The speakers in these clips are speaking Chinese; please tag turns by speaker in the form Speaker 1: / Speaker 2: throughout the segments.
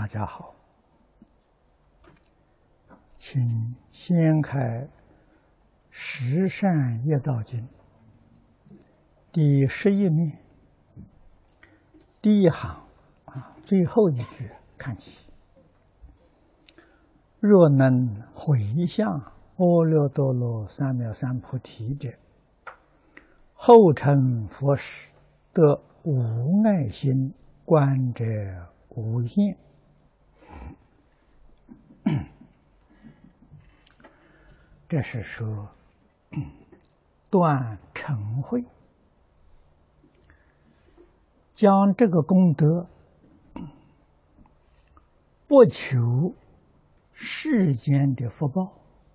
Speaker 1: 家好，请先开《十善业道经》第11面第一行最后一句看起。若能回向阿耨多罗三藐三菩提者，后成佛时，得无碍心，观者无厌。这是说断嗔恚，将这个功德不求世间的福报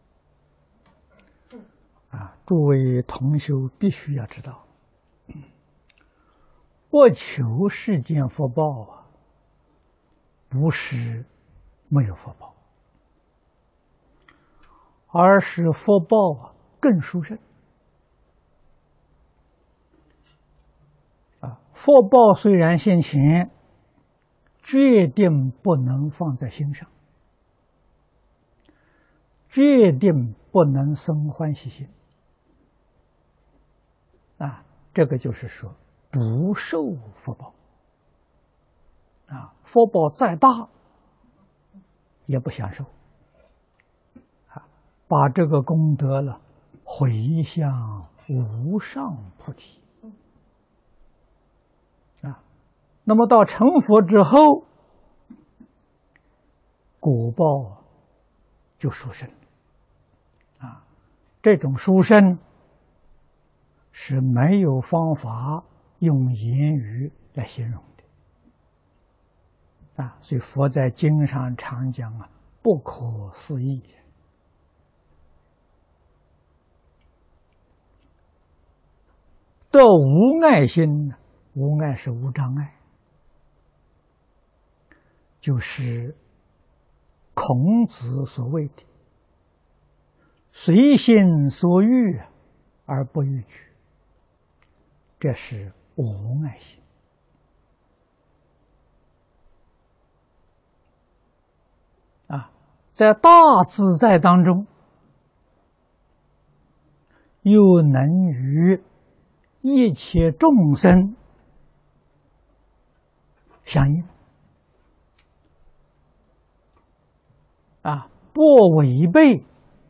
Speaker 1: 诸位同修必须要知道，不求世间福报不是没有福报，而是福报更殊胜。福报虽然现前，决定不能放在心上，决定不能生欢喜心。这个就是说不受福报。福报再大也不享受。把这个功德了回向无上菩提。那么到成佛之后，果报就殊胜。这种殊胜是没有方法用言语来形容的。所以佛在经上常讲不可思议。得无碍心，无碍是无障碍，就是孔子所谓的随心所欲而不逾矩，这是无碍心。在大自在当中，又能与一切众生相应，不违背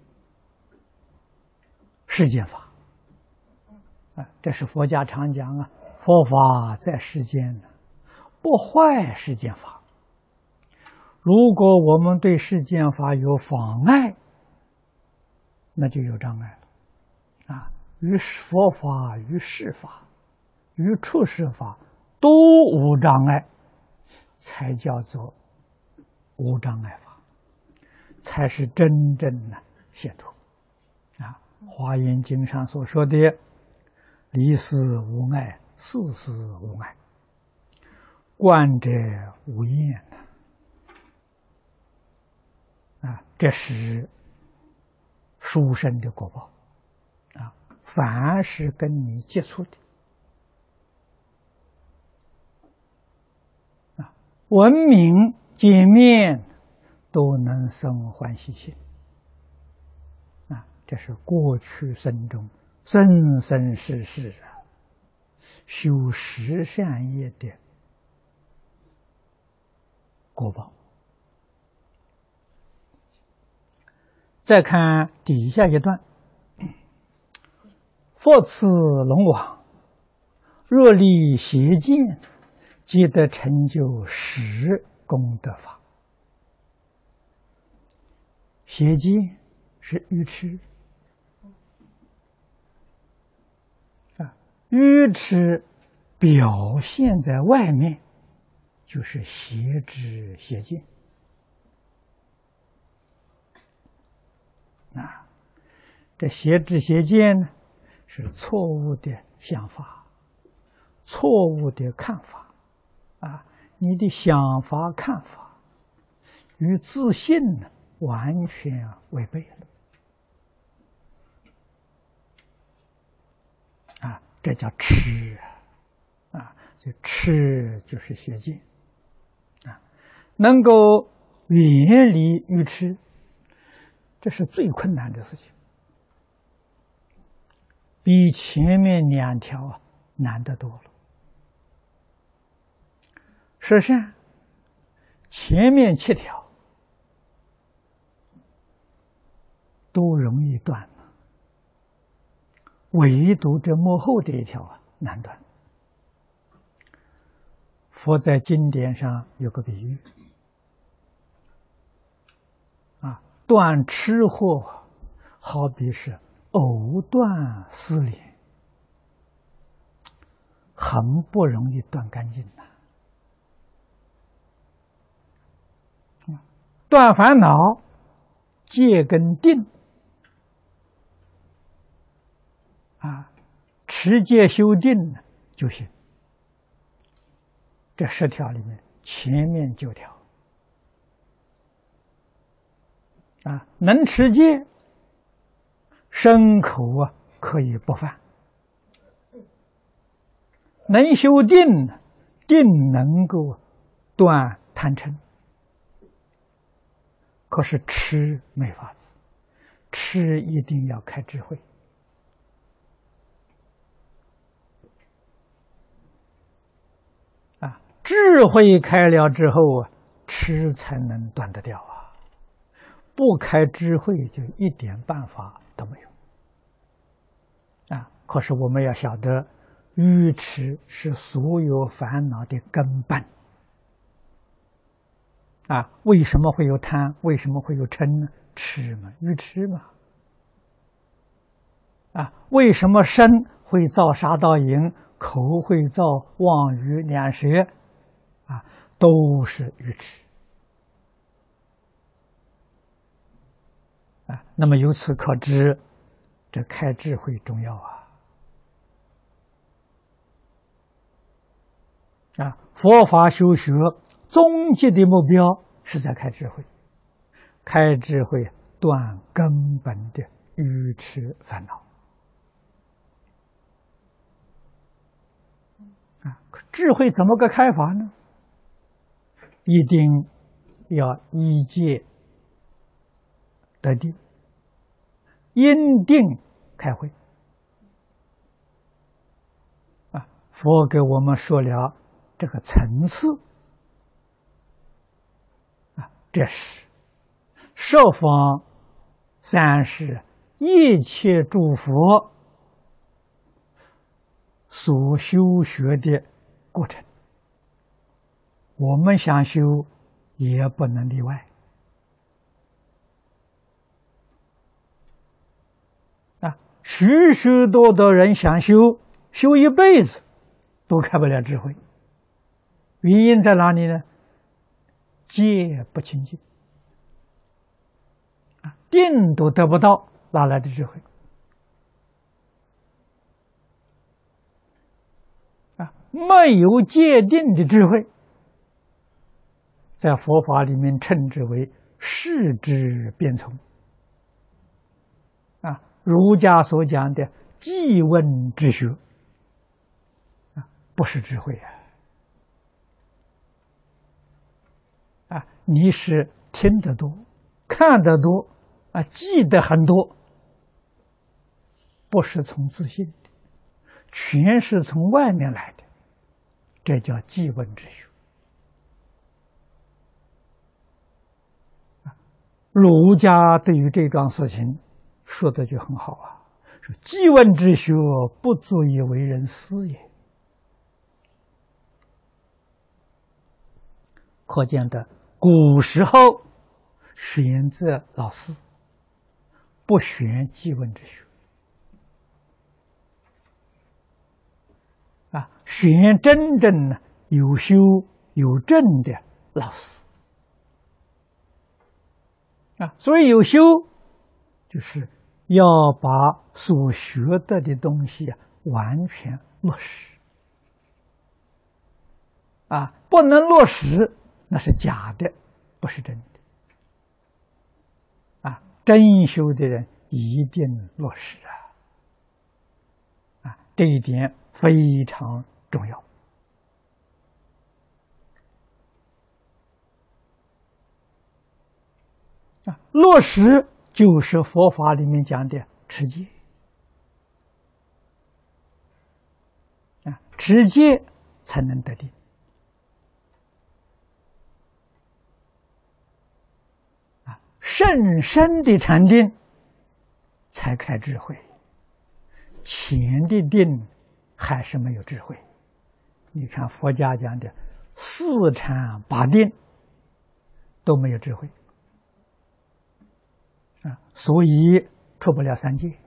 Speaker 1: 世间法。这是佛家常讲佛法在世间，不坏世间法。如果我们对世间法有妨碍，那就有障碍了。于佛法、于世法、于处世法都无障碍，才叫做无障碍法，才是真正的解脱。华严经上所说的离事无碍，事事无碍，观者无厌。这是殊胜的果报。凡是跟你接触的闻名见面都能生欢喜心。这是过去生中生生世世修十善业的果报。再看底下一段，复次龙王，若立邪见，即得成就十功德法。邪见是愚痴，愚痴表现在外面就是邪知邪见。这邪知邪见呢，是错误的想法，错误的看法。你的想法看法与自信完全违背了。这叫痴。这痴就是邪见。 能够远离愚痴，这是最困难的事情，比前面2条难得多了。实际上，前面7条都容易断了，唯独这幕后这一条难断。佛在经典上有个比喻，断痴惑，好比是藕断丝连，很不容易断干净的。断烦恼，戒跟定，持戒修定就行。这10条里面，前面9条能持戒，身口可以不犯；能修定，定能够断贪嗔。可是痴没法子，痴一定要开智慧。智慧开了之后痴才能断得掉不开智慧就一点办法都没有可是我们要晓得，愚痴是所有烦恼的根本为什么会有贪？为什么会有嗔呢？痴嘛，愚痴嘛为什么身会造杀盗淫，口会造妄语两舌都是愚痴那么由此可知，这开智慧重要佛法修学终极的目标是在开智慧，开智慧断根本的愚痴烦恼智慧怎么个开法呢？一定要依戒得定，因定开慧佛给我们说了这个层次这是十方三世一切诸佛所修学的过程，我们想修也不能例外许许多多人想修一辈子都开不了智慧，原因在哪里呢？戒不清净定都得不到，哪来的智慧没有戒定的智慧，在佛法里面称之为世之变从儒家所讲的记问之学不是智慧你是听得多，看得多记得很多，不是从自信的，全是从外面来的，这叫记问之学儒家对于这桩事情说的就很好说记问之学，不足以为人师也。可见的古时候选择老师，不选记问之学选真正有修有证的老师所以有修就是要把所学得的东西完全落实不能落实那是假的，不是真的真修的人一定落实这一点非常重要落实就是佛法里面讲的持戒持戒才能得定甚深的禅定才开智慧，浅的定还是没有智慧。你看佛家讲的四禅八定都没有智慧所以出不了三界。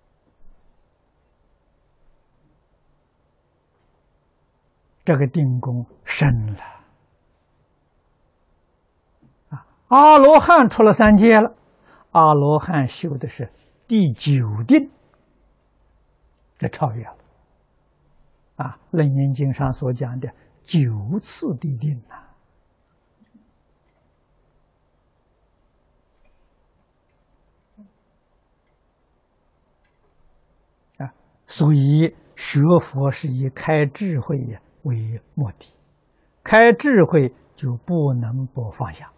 Speaker 1: 这个定功深了阿罗汉出了三界了，阿罗汉修的是第九定，这超越了楞严经上所讲的9次地定所以学佛是以开智慧为目的，开智慧就不能不放下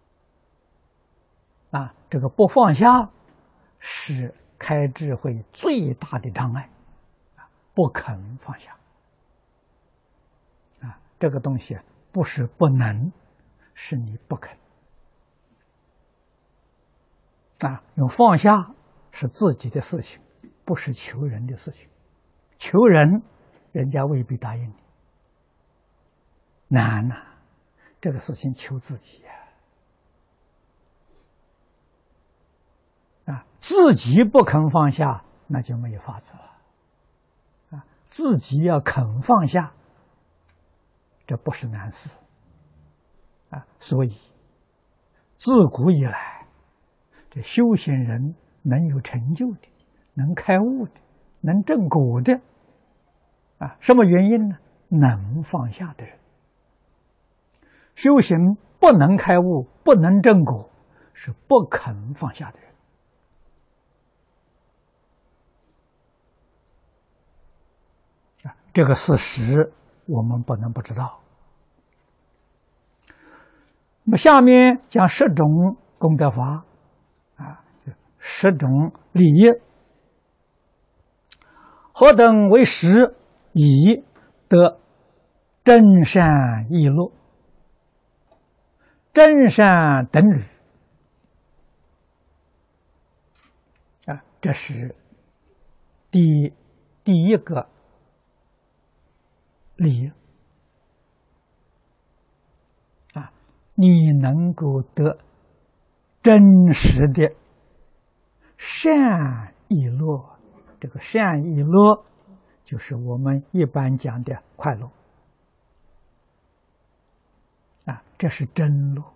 Speaker 1: 这个不放下是开智慧最大的障碍不肯放下这个东西不是不能，是你不肯用放下是自己的事情，不是求人的事情。求人，人家未必答应你，难这个事情求自己自己不肯放下，那就没有法子了自己要肯放下，这不是难事所以自古以来，这修行人能有成就的，能开悟的，能证果的什么原因呢？能放下的人。修行不能开悟，不能证果，是不肯放下的人这个事实我们不能不知道。那么下面讲10种功德法10种利益，何等为实？以得真善易乐，真善等侣这是第一个利益你能够得真实的善易乐，这个善易乐就是我们一般讲的快乐这是真乐，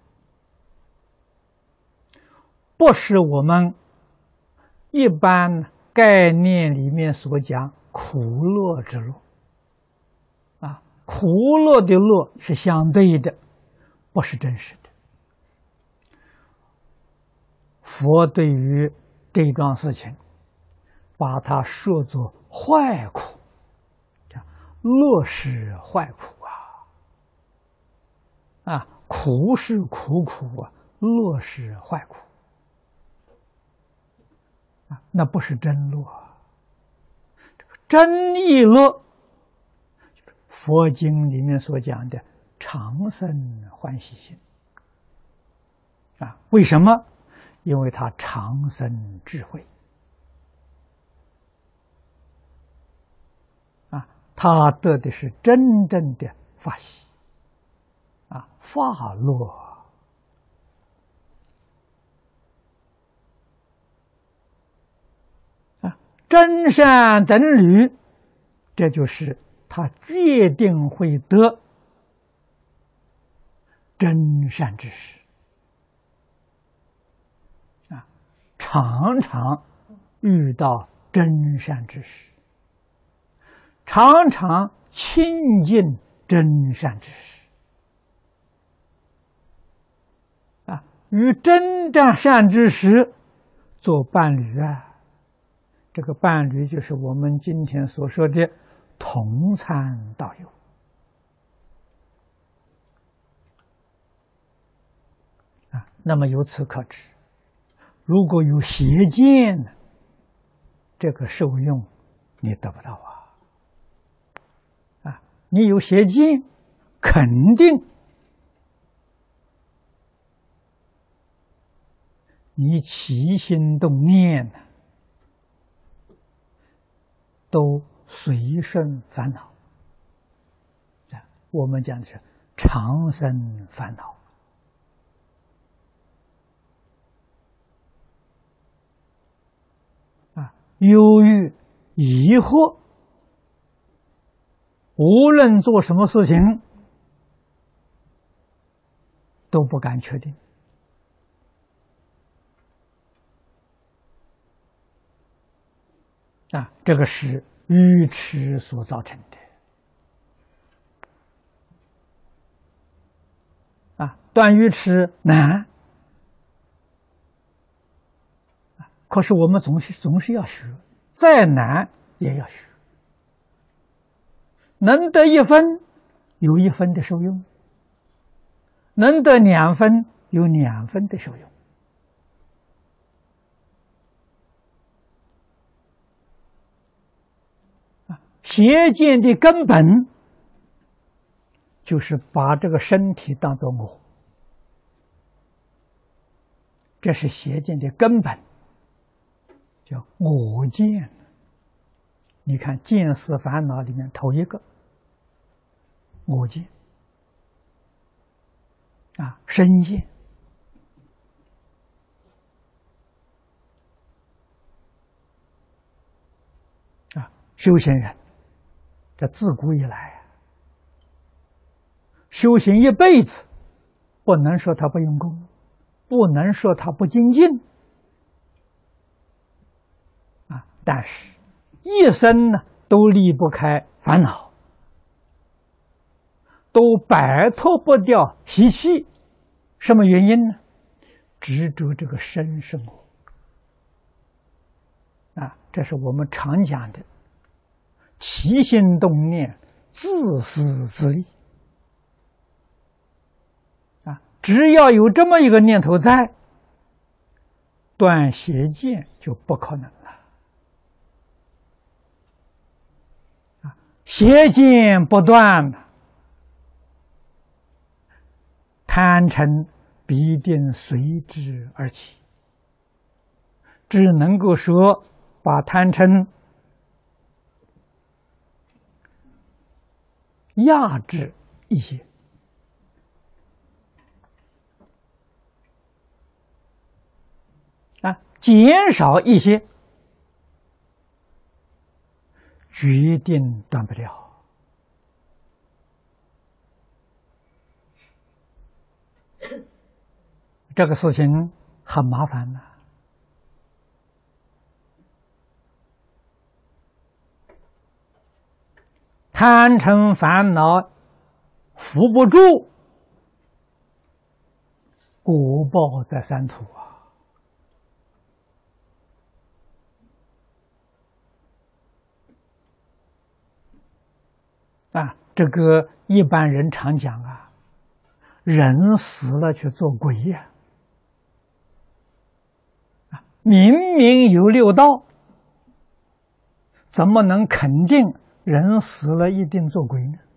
Speaker 1: 不是我们一般概念里面所讲苦乐之乐苦乐的乐是相对的，不是真实的。佛对于这桩事情把它说作坏苦，乐是坏苦苦是苦乐是坏苦那不是真乐这个真易乐就是佛经里面所讲的常生欢喜心为什么？因为它常生智慧他得的是真正的法喜法乐真善等侣，这就是他决定会得真善之时常常遇到真善之时，常常亲近真善之时与真善之时做伴侣这个伴侣就是我们今天所说的同参道友那么由此可知如果有邪见呢，这个受用你得不到啊！你有邪见，肯定你起心动念都随顺烦恼。我们讲的是常生烦恼啊，忧郁、疑惑，无论做什么事情都不敢确定啊，这个是愚痴所造成的啊。断愚痴难，可是我们总是要学，再难也要学。能得1分，有1分的受用；能得2分，有2分的受用。邪见的根本就是把这个身体当作我，这是邪见的根本，叫我见。你看见思烦恼里面头一个我见啊，身见啊，修行人这自古以来修行一辈子，不能说他不用功，不能说他不精进啊，但是一生呢都离不开烦恼，都摆脱不掉习气。什么原因呢？执着这个身是我啊，这是我们常讲的起心动念、自私自利啊！只要有这么一个念头在，断邪见就不可能了啊！邪见不断，贪嗔必定随之而起，只能够说把贪嗔压制一些啊，减少一些，决定断不了。这个事情很麻烦的，贪嗔烦恼扶不住，果报在三途啊！这个一般人常讲啊，人死了去做鬼呀！明明有6道，怎么能肯定人死了一定做鬼呢？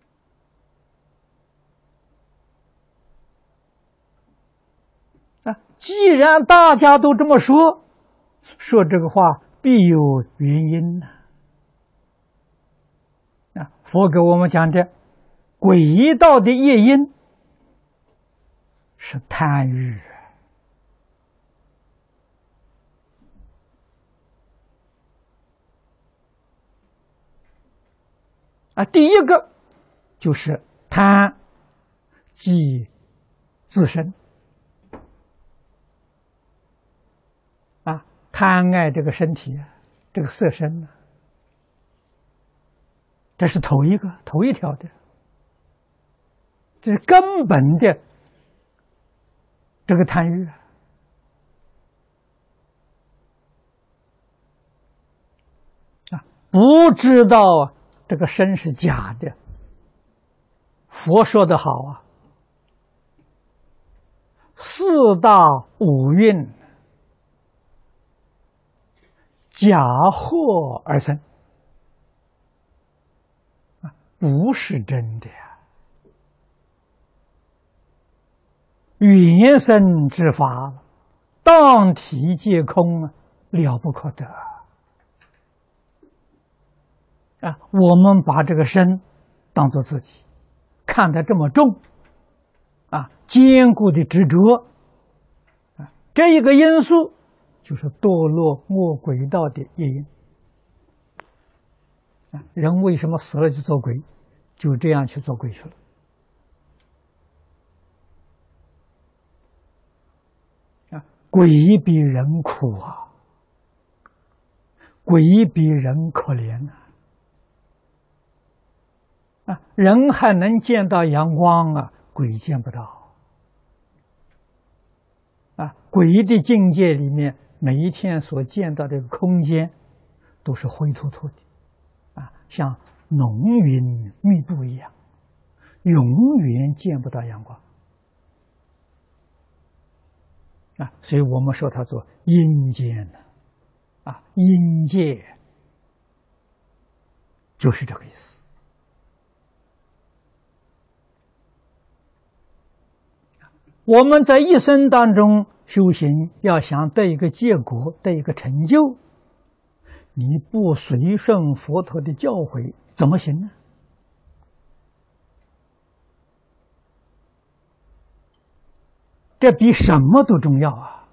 Speaker 1: 啊，既然大家都这么说，说这个话必有原因呢。啊，佛给我们讲的鬼道的业因是贪欲。啊，第一个就是贪即自身啊，贪爱这个身体，这个色身呢，这是头一条的，这是根本的这个贪欲啊，不知道这个身是假的。佛说得好啊，四大五蕴假惑而生，不是真的呀。原生之法，当体皆空，了不可得啊！我们把这个身当作自己，看得这么重啊，坚固的执着啊，这一个因素就是堕落恶鬼道的业因啊。人为什么死了就做鬼？就这样去做鬼去了。鬼比人苦啊，鬼比人可怜啊！人还能见到阳光啊，鬼见不到啊！鬼的境界里面，每一天所见到的空间都是灰秃秃的啊，像浓云密布一样，永远见不到阳光。啊，所以我们说它做阴间呢，啊，阴界就是这个意思。我们在一生当中修行，要想得一个结果，得一个成就，你不随顺佛陀的教诲，怎么行呢？这比什么都重要啊！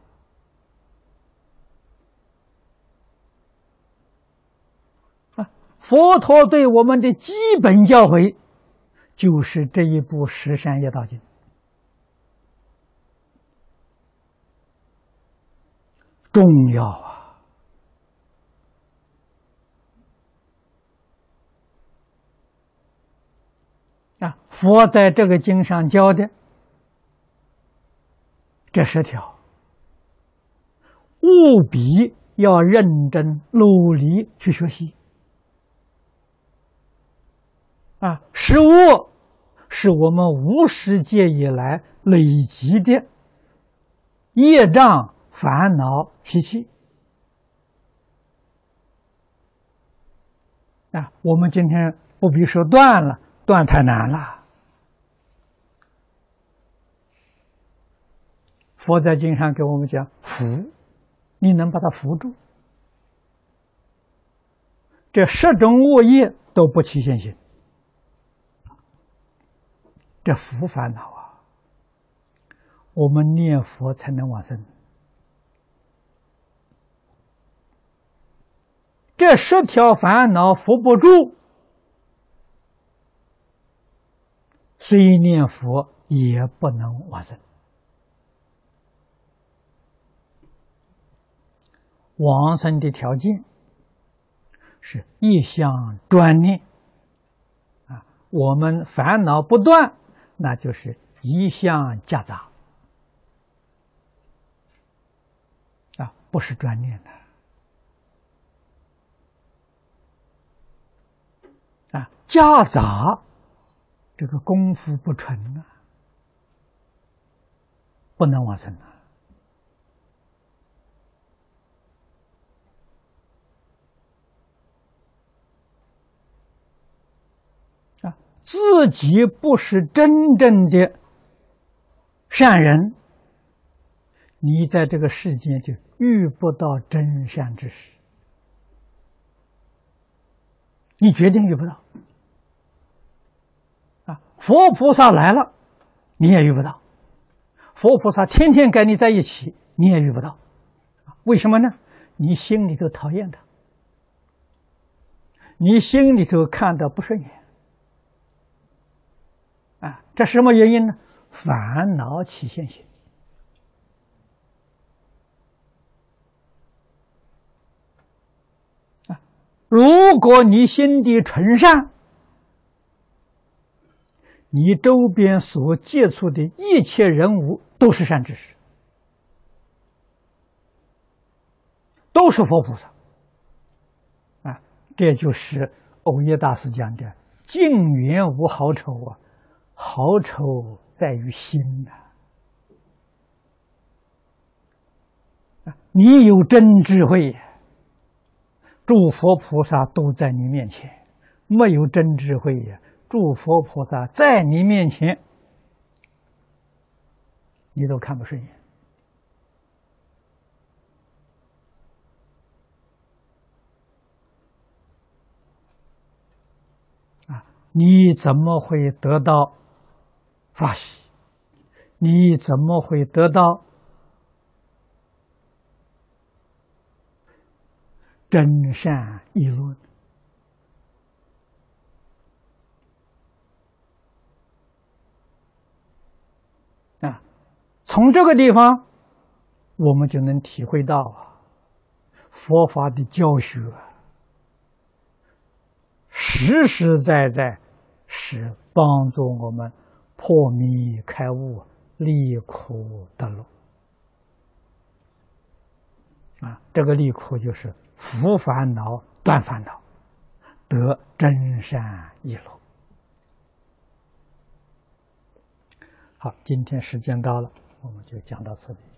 Speaker 1: 佛陀对我们的基本教诲，就是这一部《十善业道经》，重要啊！佛在这个经上教的这10条，务必要认真努力去学习啊！食物是我们无始劫以来累积的业障、烦恼、习气啊！我们今天不必说断了，断太难了。佛在经上给我们讲扶，你能把它扶住，这10种恶业都不起现行，这扶烦恼啊，我们念佛才能往生。这10条烦恼扶不住，虽念佛也不能往生。往生的条件是一向专念啊，我们烦恼不断，那就是一向夹杂啊，不是专念的啊，夹杂这个功夫不纯啊，不能往生啊。自己不是真正的善人，你在这个世间就遇不到真善之事，你决定遇不到啊！佛菩萨来了，你也遇不到；佛菩萨天天跟你在一起，你也遇不到。为什么呢？你心里头讨厌他，你心里头看到不顺眼。啊，这是什么原因呢？烦恼起现行啊！如果你心地纯善，你周边所接触的一切人物都是善知识，都是佛菩萨啊！这就是藕益大师讲的“净缘无好丑啊”。好丑在于心你有真智慧， 诸佛菩萨都在你面前，没有真智慧呀。诸佛菩萨在你面前，你都看不顺眼啊！你怎么会得到法喜？你怎么会得到真善议论？啊，从这个地方，我们就能体会到佛法的教学实实在在是帮助我们破迷开悟、离苦得乐啊！这个离苦就是伏烦恼、断烦恼，得真善意乐。好，今天时间到了，我们就讲到这里。